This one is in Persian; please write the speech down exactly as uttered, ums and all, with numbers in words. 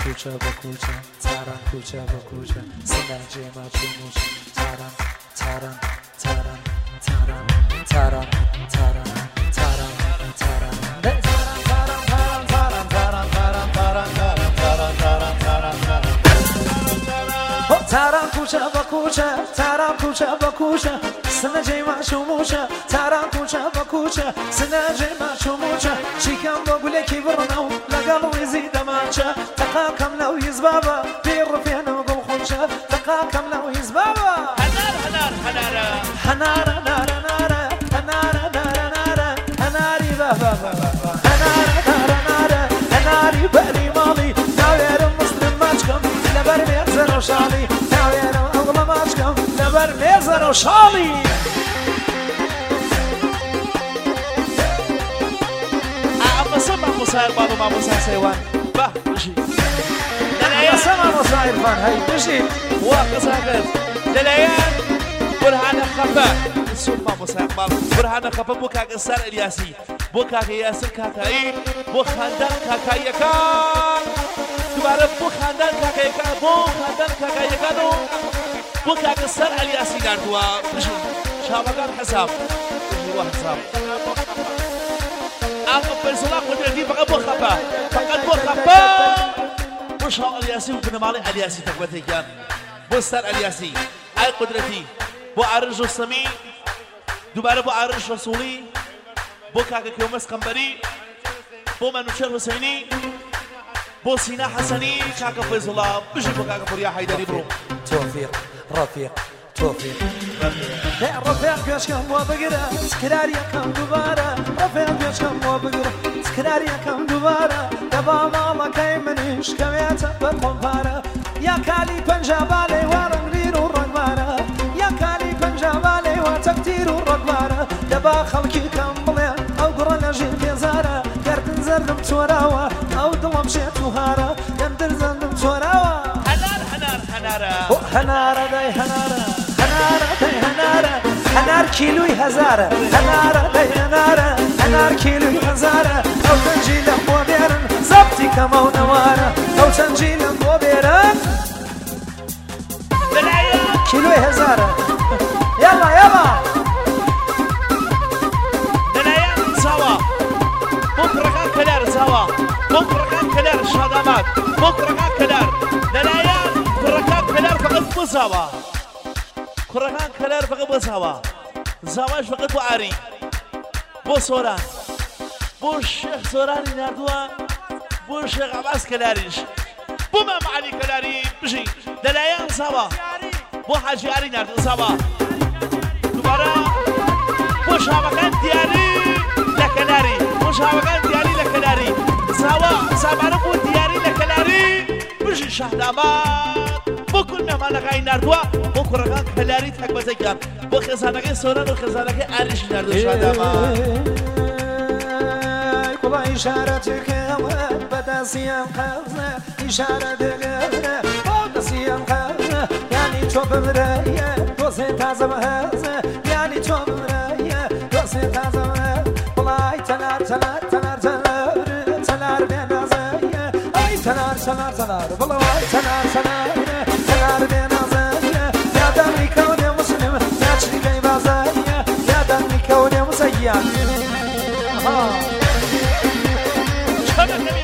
کوچه با کوچه تران کوچه با کوچه سنجی ما چوموش تران تران تران تران تران تران تران تران کوچه با کوچه تران کوچه با کوچه سنجی ما چوموشه تران کوچه با کوچه سنجی ما چوموشه چیکم با گله کی برناو لقالو يزيد ماچه تقاكم لو يزبابا بير فينا وقل خنشه تقاكم لو يزبابا هنار هنار هنارا هنارا نارا نارا هنارا نارا نارا هناري بابا بابا هنارا نارا نارا هناري بالي مالي ناوير مسلم ماچكم لبر ميزر وشالي ناوير اغلى ماچكم لبر ميزر وشالي سمع مصاير بابا ما مصاير سيوان با بشي أنا سمع مصاير فان هاي بشي واقص هكذا للعيال برهان خفا سمع مصاير بابا برهان خفا بو كاك السار الياسي بو كاك ياسر كاكاي بو خاندان كاكاي كان دوباره بو خاندان كاكاي كان بو خاندان كاكاي كانو بو كاك السار الياسي نردوا بشي شابكان حساب بشي واحد حساب أنا بنسلا قدرتي فقط بخبا فقط بخبا مش هو الياسي وبن مالي الياسي تقبتي كان بستر الياسي أي قدرتي بو عرج السمي دوباره بو عرج رسولي بو كاكا كيومس قنبري بو منوشر حسيني بو سينا حسني كاكا فيز الله بجي بو كاكا فريا حيدري برو توفيق رفيق توفيق رفيق بيش كم وبقرا سكراري كم دوباره رفيق بيش كم وبقرا سكراري كم دوباره دبا مالا كاي منيش كميته بالقنفاره يا كالي بنجابالي ورنغير الرقباره يا كالي بنجابالي وتكتير الرقباره دبا خلقي كم بلين او قرا نجيل بيزاره كردن زردم توراوه او دلم شيت وهاره يندر زندم توراوه هنار هنار هنارا هنارا داي هنارا هنارا داي هنارا هنار كيلوي هزارة هنارا داي هنارا هنار كيلوي هزارة أو تنجيل بوديرن زبطي كما ونوارة أو تنجيل بوديرن كيلوي هزارة يلا يلا للعيال سوا بكرة كان كلار سوا بكرة كان كلار الشهادات بكرة كان كلار للعيال بكرة كان كلار فقط بسوا كرهان كلار فقط بسوا زواج فقط بو عري بو سوران بو الشيخ سوراني نردوا بو الشيخ عباس كلاريش بو مام علي كلاري بشي دلايان سوا بو حاجي عري نردوا سوا دوباره بو شابكان دياري لكلاري بو شابكان دياري لكلاري سوا سابارو بو دياري لكلاري بشي شهدامات بكلنا ما لقاي نردوا بكرة كلاري تكبتي كان بخزانك سوران وخزانك عريش نردوا شهدامات كل إشارتك بدا سيام خزنة إشارتك بدا سيام خزنة يعني توب مرايا دوسي تازم هزة يعني توب مرايا دوسي تازم هزة والله تنار تنار تنار تنار تنار بين زايا أي تنار تنار تنار والله تنار تنار تنار بين زايا يا دمي كوني مسلم يا شريكي بازايا يا دمي كوني مسيا شبكة